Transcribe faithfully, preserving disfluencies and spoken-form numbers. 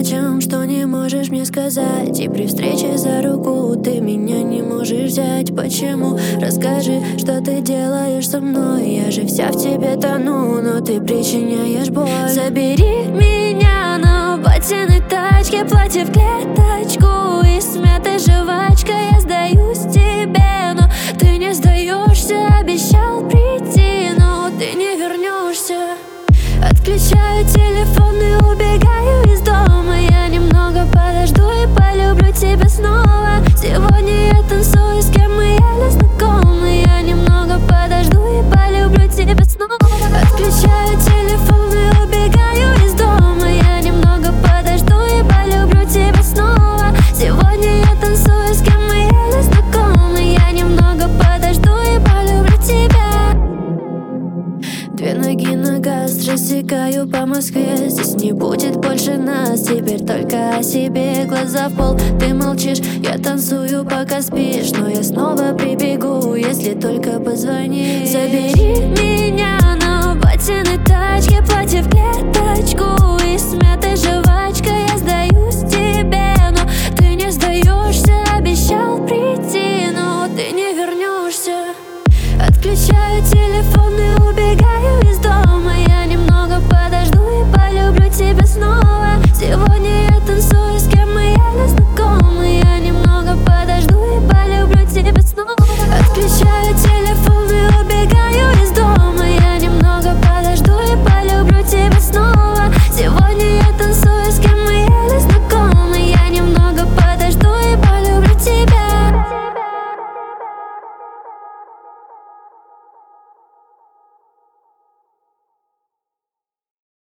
ночам, что не можешь мне сказать. И при встрече за руку ты меня не можешь взять. Почему? Расскажи, что ты делаешь со мной. Я же вся в тебе тону, но ты причиняешь боль. Забери меня на батиной тачке, платье в клеточку и смятой жвачкой. Я сдаюсь тебе, но ты не сдаешься. Обещал прийти, но ты не вернешься. Отключаю телефон и убегаю из дома. Я немного подожду и полюблю тебя снова. Сегодня я танцую с кем мы еле знакомы. Я немного подожду и полюблю тебя снова. Отключаю телефон и убегаю из дома. Я немного подожду и полюблю тебя снова. Сегодня я танцую с кем мы еле знакомы. Я немного подожду и полюблю тебя. Две ноги на газ, рассекаю по Москве. Здесь не будет больше нас, теперь только о себе. Глаза в пол, ты молчишь, я танцую, пока спишь. Но я снова прибегу, если только позвонишь. Забери меня на батиной тачке, платье в клеточку и смятой жвачкой. Я сдаюсь тебе, но ты не сдаешься. Обещал прийти, но ты не вернешься. Отключаю телефон и убегаю